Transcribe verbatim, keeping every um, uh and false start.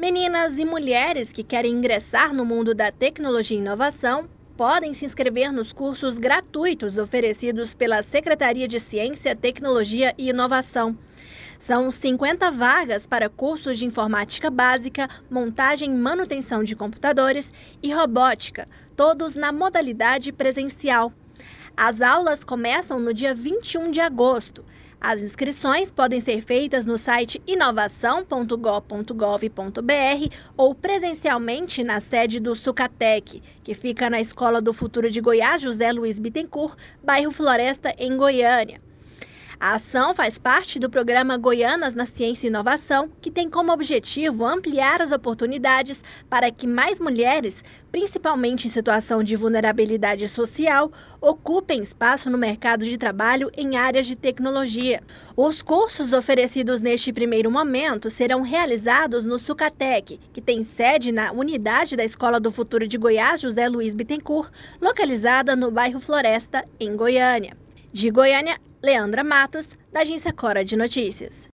Meninas e mulheres que querem ingressar no mundo da tecnologia e inovação podem se inscrever nos cursos gratuitos oferecidos pela Secretaria de Ciência, Tecnologia e Inovação. São cinquenta vagas para cursos de informática básica, montagem e manutenção de computadores e robótica, todos na modalidade presencial. As aulas começam no dia vinte e um de agosto. As inscrições podem ser feitas no site inovação ponto go ponto gov ponto br ou presencialmente na sede do Sucatec, que fica na Escola do Futuro de Goiás José Luiz Bittencourt, bairro Floresta, em Goiânia. A ação faz parte do programa Goianas na Ciência e Inovação, que tem como objetivo ampliar as oportunidades para que mais mulheres, principalmente em situação de vulnerabilidade social, ocupem espaço no mercado de trabalho em áreas de tecnologia. Os cursos oferecidos neste primeiro momento serão realizados no Sucatec, que tem sede na unidade da Escola do Futuro de Goiás José Luiz Bittencourt, localizada no bairro Floresta, em Goiânia. De Goiânia, Leandra Matos, da Agência Cora de Notícias.